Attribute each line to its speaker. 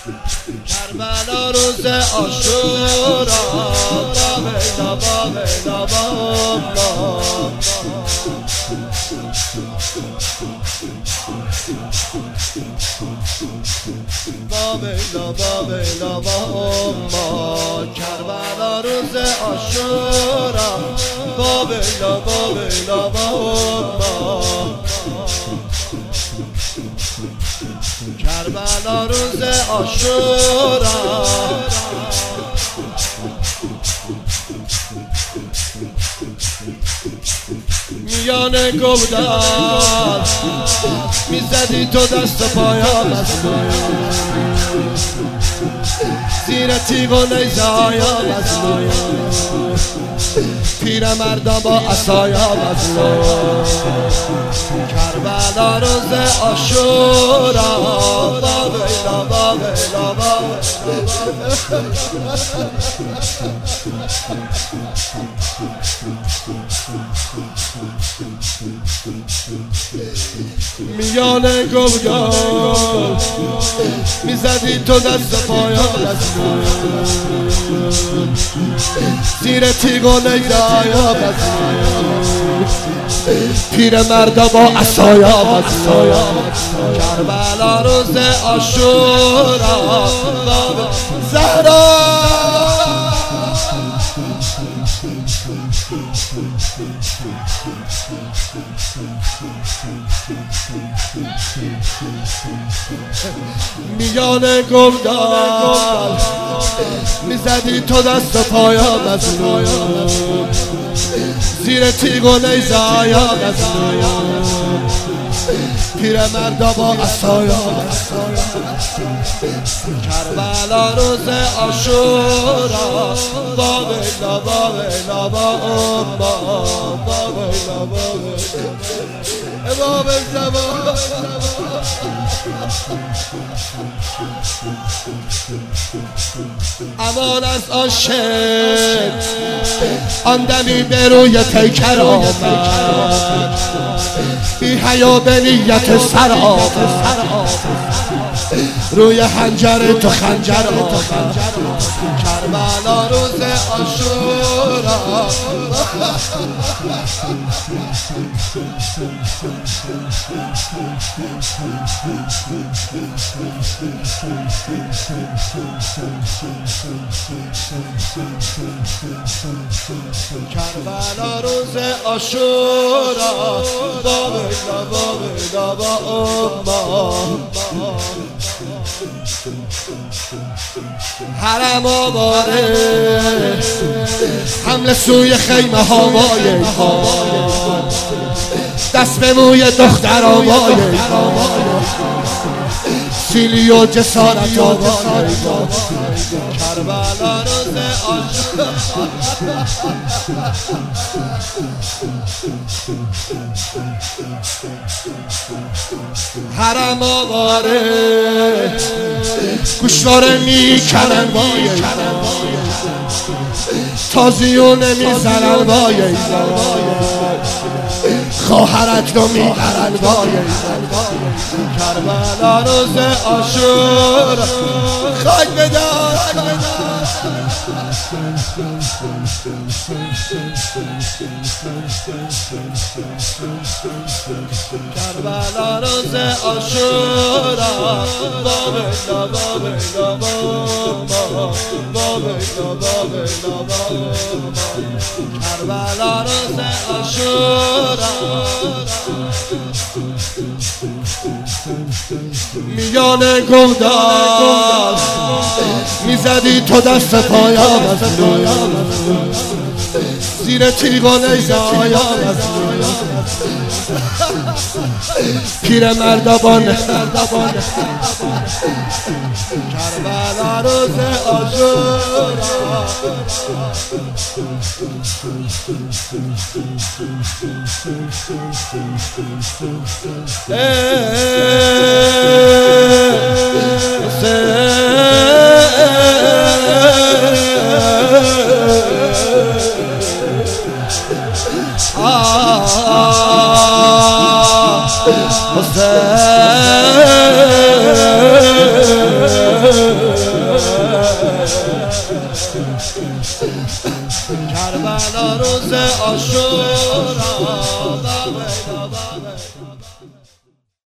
Speaker 1: کربلا روز عاشورا باویلا باویلا باویلا باویلا باویلا کربلا روز عاشورا باویلا باویلا باویلا کربلا روز عاشورا میان گودال میزدی تو دست پایان از زیر تیغ و نیزه‌های مظلوم پیرمردا با عصای مظلوم کربلا روز عاشورا باویلا باویلا میان گودال میزدی تو دست پایان از زیر تیغ و نیزه‌های مظلوم پیرمردا با عصایا مظلوم کربلا روز عاشورا زهرا میان گودال میزدی تو دست پایان مظلوم زیر تیغ و نیزه‌های مظلوم پیرمردا با عصایا کربلا روز عاشورا باویلا باویلا باویلا امان از عاشق آن دمی به روی پیکر آمد بی حیا به نیت سر آمد روی حنجر تو خنجر آمد کربلا روز عاشورا کربلا روز عاشورا باویلا باویلا باویلا حرم آواره حمله سوی خیمه ها دست به موی دختر آوای سیلی و جسارت آوای کربلا روز عاشورا حرم آواره گوشواره میکنن وای تازیون میزنن وای خواهرت رو میبرن وای کربلا روز عاشورا خاک بدار کربلا روز عاشورا باویلا باویلا باویلا کربلا روز عاشورا میان گودال میزدی تو دست پایا مظلوم زیر تیغ و نیزه‌های مظلوم پیرمردان کربلا روز عاشورا حسین کربلا روز عاشورا